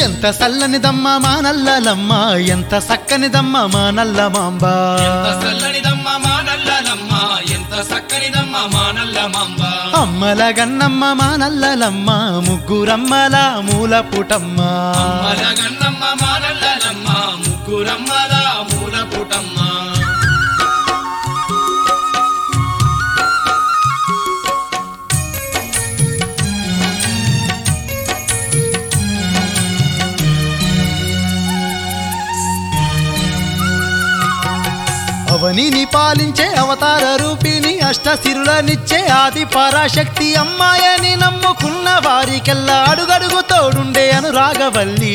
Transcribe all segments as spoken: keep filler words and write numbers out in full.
ఎంత సల్లనిదమ్మ మా నల్లలమ్మ ఎంత సక్కనిదమ్మ మా నల్లమాంబ ఎంత సల్లనిదమ్మ మా నల్లలమ్మ ఎంత సక్కనిదమ్మ మా నల్లమాంబ అమ్మల గన్నమ్మ మా నల్లలమ్మ ముగ్గురమ్మల మూల పుటమ్మ అమ్మల గన్నమ్మ మా నల్లలమ్మ ముగ్గురమ్మల మూల పుటమ్మ అవనిని పాలించే అవతార రూపిణి అష్టసిరులనిచ్చే ఆది పరాశక్తి అమ్మాయని నమ్ముకున్న వారికెల్లా అడుగడుగు తోడుండే అనురాగవల్లి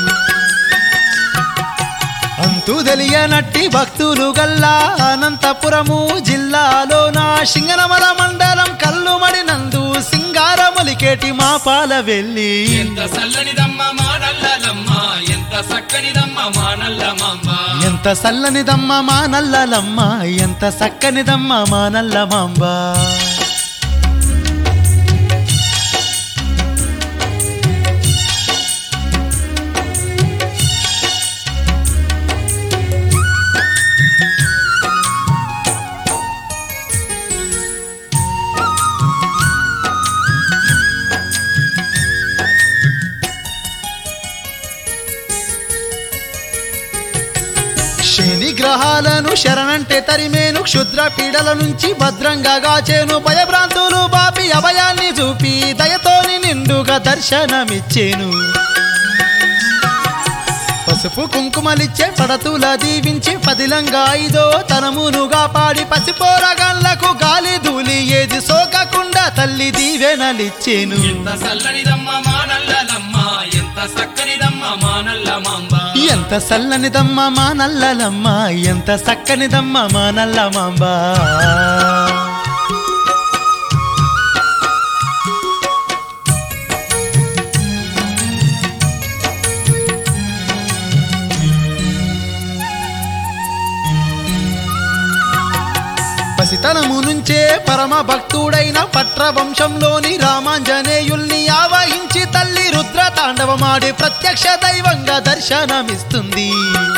అంతు తెలియనట్టి భక్తులు గల్లా అనంతపురము జిల్లాలోన సింగనమల మండలం కల్లుమడినందు సింగారములికేటి మా పాల వెళ్ళి ఎంత సల్లనిదమ్మ మా నల్లలమ్మ ఎంత సక్కనిదమ్మ మా నల్లమాంబ ఎంత సల్లనిదమ్మ మా నల్లలమ్మ ఎంత సక్కనిదమ్మ మా నల్లమాంబ శని గ్రహాలను శరణంటే తరిమేను క్షుద్ర పీడల నుంచి భద్రంగా గాచేను భయభ్రాంతులు బాపి అభయాన్ని చూపి దయతోని నిండుగా దర్శనమిచ్చేను పసుపు కుంకుమలిచ్చే పడతుల దీవించి పదిలంగా ఐదో తనమునుగా పాడి పసిపోరగాళ్లకు గాలి ధూళి ఏది సోకకుండా తల్లి దీవెనలిచ్చేను ఎంత సల్లనిదమ్మ మా నల్లలమ్మ ఎంత సక్కనిదమ్మ మా నల్లమాంబ ఎంత సల్లనిదమ్మ మా నల్లలమ్మ ఎంత సక్కనిదమ్మ మా నల్లమాంబ పసితనము నుంచే పరమ భక్తుడైన పట్ర వంశంలోని రామాంజనేయుల్ని ఆవహించి తల్లి రుద్ర తాండవమాడి ప్రత్యక్ష దైవంగా దర్శనమిస్తుంది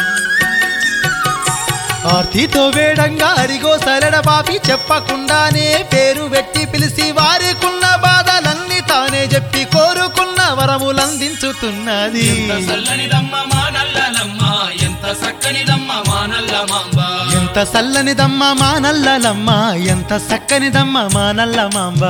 ఆర్తితో వేడంగా అరిగో సరడబాపి చెప్పకుండానే పేరు పెట్టి పిలిచి వారికున్న బాధలన్నీ తానే చెప్పి కోరుకున్న వరములందించుతున్నది ఎంత సల్లనిదమ్మ మా నల్లలమ్మ ఎంత సక్కనిదమ్మ మా నల్లమాంబ ఎంత సల్లనిదమ్మ మా నల్లలమ్మ ఎంత సక్కనిదమ్మ మా నల్లమాంబ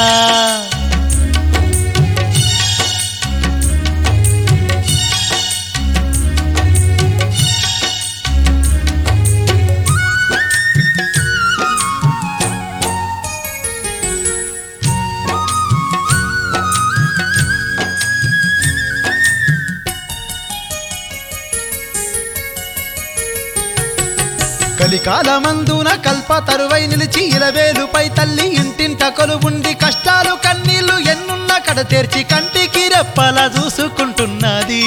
కలికాలమందున కల్ప తరువై నిలిచి ఇలవేలుపై తల్లి ఇంటింట కొలువుండి కష్టాలు కన్నీళ్లు ఎన్నున్న కడ తెర్చి కంటికి రెప్పలా చూసుకుంటున్నది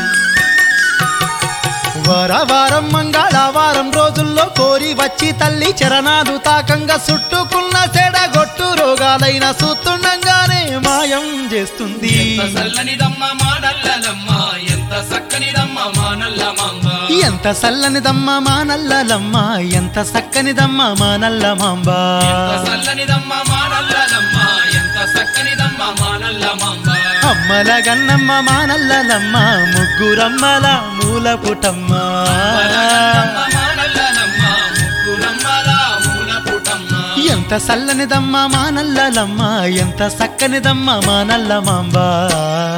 వారవారం మంగళవారం రోజుల్లో కోరి వచ్చి తల్లి చరణాలు తాకంగా చుట్టుకున్న చెడగొట్టు రోగాలైన సూతుండగానే మాయం చేస్తుంది ఎంత సల్లనిదమ్మ మా నల్లలమ్మ ఎంత సక్కనిదమ్మ మా నల్లమాంబ ఎంత సల్లనిదమ్మ మా నల్లలమ్మ ఎంత సక్కనిదమ్మ మా నల్లమాంబ ఎంత సల్లనిదమ్మ మా నల్లలమ్మ ఎంత సక్కనిదమ్మ మా నల్లమాంబ అమ్మల గన్నమ్మ మా నల్లలమ్మ ముగ్గురమ్మల మూల పుటమ్మ మా నల్లలమ్మ ముగ్గురమ్మల మూల పుటమ్మ ఎంత సల్లనిదమ్మ మా నల్లలమ్మ ఎంత సక్కనిదమ్మ మా నల్లమాంబ